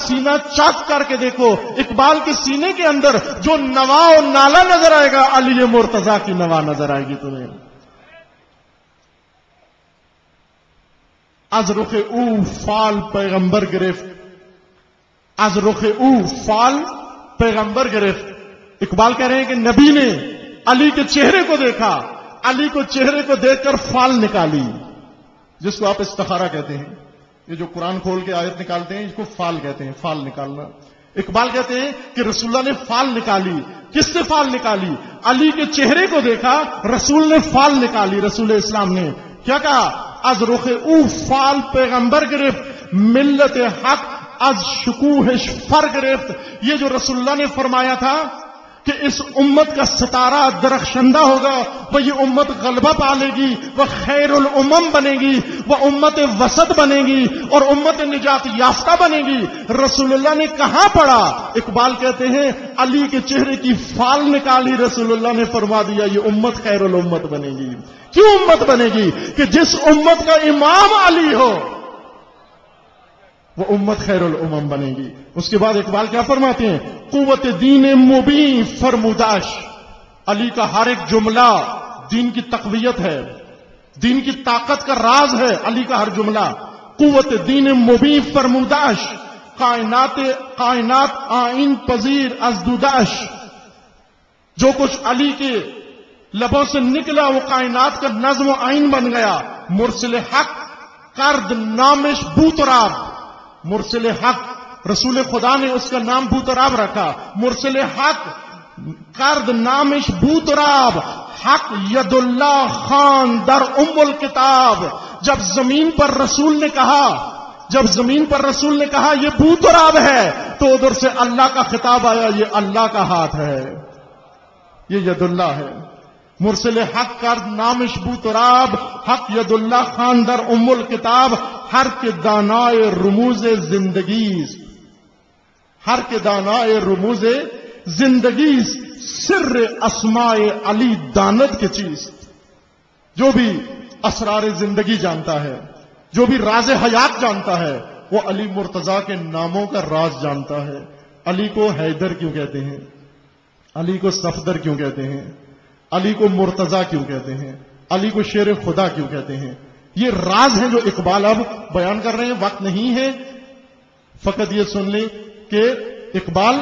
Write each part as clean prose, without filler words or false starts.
سینہ چاک کر کے دیکھو، اقبال کے سینے کے اندر جو نوا و نالا نظر آئے گا، علی مرتضیٰ کی نوا نظر آئے گی تمہیں. از رخ او فال پیغمبر گرفت، از رخ او فال پیغمبر گرفت. اقبال کہہ رہے ہیں کہ نبی نے علی کے چہرے کو دیکھا، علی کو چہرے کو دیکھ کر فال نکالی، جس کو آپ استخارہ کہتے ہیں. یہ جو قرآن کھول کے آیت نکالتے ہیں اس کو فال کہتے ہیں، فال نکالنا. اقبال کہتے ہیں کہ رسول اللہ نے فال نکالی. کس سے فال نکالی؟ علی کے چہرے کو دیکھا، رسول نے فال نکالی. رسول اسلام نے کیا کہا؟ از رخ او فال پیغمبر گرفت، ملت حق از شکوہش فر گرفت. یہ جو رسول اللہ نے فرمایا تھا کہ اس امت کا ستارہ درخشندہ ہوگا، وہ یہ امت غلبہ پالے گی، وہ خیر الامم بنے گی، وہ امت وسط بنے گی اور امت نجات یافتہ بنے گی. رسول اللہ نے کہاں پڑھا؟ اقبال کہتے ہیں علی کے چہرے کی فال نکالی، رسول اللہ نے فرما دیا یہ امت خیر الامت بنے گی. کیوں امت بنے گی؟ کہ جس امت کا امام علی ہو وہ امت خیر الامم بنے گی. اس کے بعد اقبال کیا فرماتے ہیں؟ قوت دین مبین فرموداش. علی کا ہر ایک جملہ دین کی تقویت ہے، دین کی طاقت کا راز ہے. علی کا ہر جملہ قوت دین مبین فرموداش، کائنات آئین پذیر از دوداش. جو کچھ علی کے لبوں سے نکلا وہ کائنات کا نظم و آئین بن گیا. مرسل حق کرد نامش بوتراب. مرسل حق رسول خدا نے اس کا نام بوتراب رکھا. مرسل حق کرد نامش بوتراب، حق ید اللہ خان در الکتاب. جب زمین پر رسول نے کہا، جب زمین پر رسول نے کہا یہ بوتراب ہے، تو ادھر سے اللہ کا خطاب آیا، یہ اللہ کا ہاتھ ہے، یہ ید اللہ ہے. مرسل حق کرد نامش بوتراب، حق ید اللہ خان در الکتاب. ہر کے دانائے رموز زندگی، ہر کے دانائے رموز زندگی، سر اسماء علی دانت کے چیز. جو بھی اسرار زندگی جانتا ہے، جو بھی راز حیات جانتا ہے، وہ علی مرتضیٰ کے ناموں کا راز جانتا ہے. علی کو حیدر کیوں کہتے ہیں؟ علی کو صفدر کیوں کہتے ہیں؟ علی کو مرتضیٰ کیوں کہتے ہیں؟ علی کو شیر خدا کیوں کہتے ہیں؟ یہ راز ہیں جو اقبال اب بیان کر رہے ہیں. وقت نہیں ہے، فقط یہ سن لیں کہ اقبال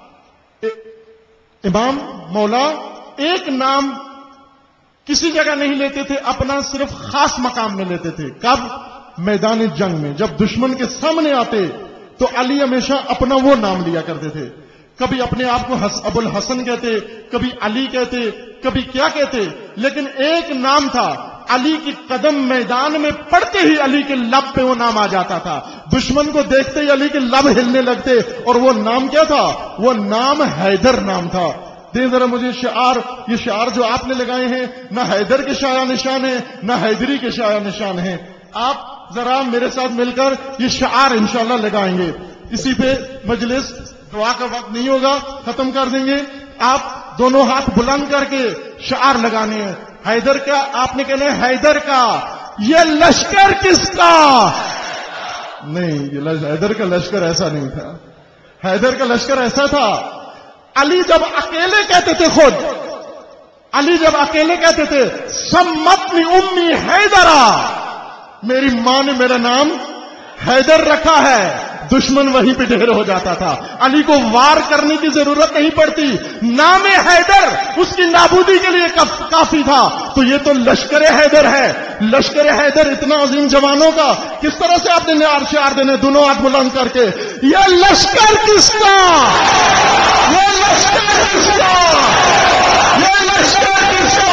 امام مولا ایک نام کسی جگہ نہیں لیتے تھے، اپنا صرف خاص مقام میں لیتے تھے. کب؟ میدان جنگ میں. جب دشمن کے سامنے آتے تو علی ہمیشہ اپنا وہ نام لیا کرتے تھے. کبھی اپنے آپ کو ابو الحسن کہتے، کبھی علی کہتے، کبھی کیا کہتے، لیکن ایک نام تھا. علی کی قدم میدان میں پڑتے ہی علی کے لب پہ وہ نام آ جاتا تھا. دشمن کو دیکھتے ہی علی کے لب ہلنے لگتے، اور وہ نام کیا تھا؟ وہ نام حیدر نام تھا. دیں ذرا مجھے شعار. یہ شعار جو آپ نے لگائے ہیں نہ حیدر کے شایع نشان ہیں نہ حیدری کے شایع نشان ہیں. آپ ذرا میرے ساتھ مل کر یہ شعار انشاءاللہ لگائیں گے. اسی پہ مجلس دعا کا وقت نہیں ہوگا، ختم کر دیں گے. آپ دونوں ہاتھ بلند کر کے شعار لگانے ہیں. حیدر کا آپ نے کہنا ہے حیدر کا. یہ لشکر کس کا؟ نہیں، یہ حیدر کا لشکر ایسا نہیں تھا. حیدر کا لشکر ایسا تھا، علی جب اکیلے کہتے تھے، خود علی جب اکیلے کہتے تھے سمتنی امی حیدرا، میری ماں نے میرا نام حیدر رکھا ہے، دشمن وہیں پہ ڈھیر ہو جاتا تھا. علی کو وار کرنے کی ضرورت نہیں پڑتی. نام حیدر اس کی نابودی کے لیے کافی تھا. تو یہ تو لشکر حیدر ہے. لشکر حیدر اتنا عظیم جوانوں کا. کس طرح سے آپ نے شعار دینے؟ دونوں ہاتھ بلند کر کے. یہ لشکر کس کا؟ یہ لشکر کس کا؟ یہ لشکر کس کا؟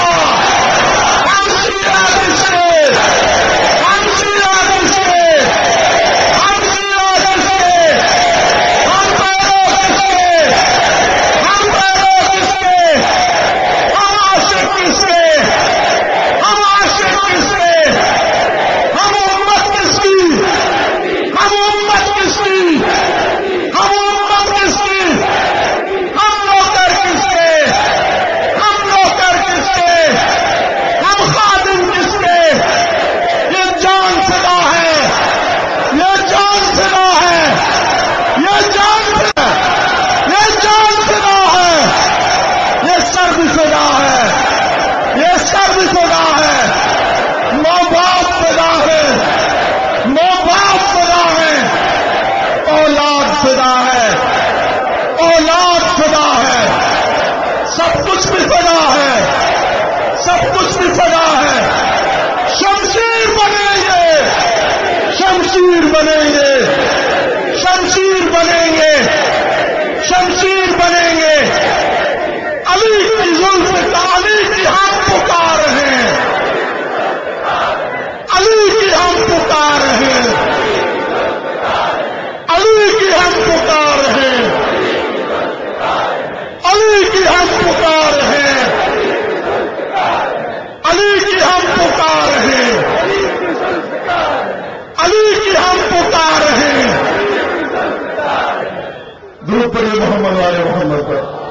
درود پڑھیے محمد والے محمد پر.